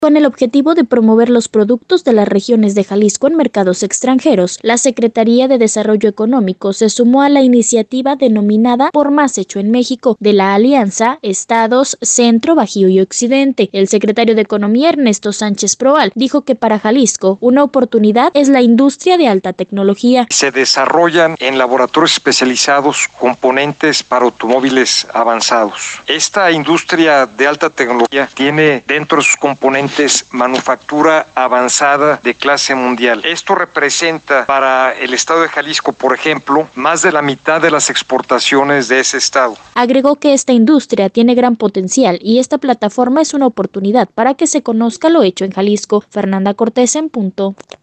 Con el objetivo de promover los productos de las regiones de Jalisco en mercados extranjeros, la Secretaría de Desarrollo Económico se sumó a la iniciativa denominada Por Más Hecho en México, de la Alianza Estados Centro, Bajío y Occidente. El secretario de Economía, Ernesto Sánchez Proal, dijo que para Jalisco una oportunidad es la industria de alta tecnología. Se desarrollan en laboratorios especializados componentes para automóviles avanzados. Esta industria de alta tecnología tiene dentro de sus componentes manufactura avanzada de clase mundial. Esto representa para el estado de Jalisco, por ejemplo, más de la mitad de las exportaciones de ese estado. Agregó que esta industria tiene gran potencial y esta plataforma es una oportunidad para que se conozca lo hecho en Jalisco. Fernanda Cortés en Punto.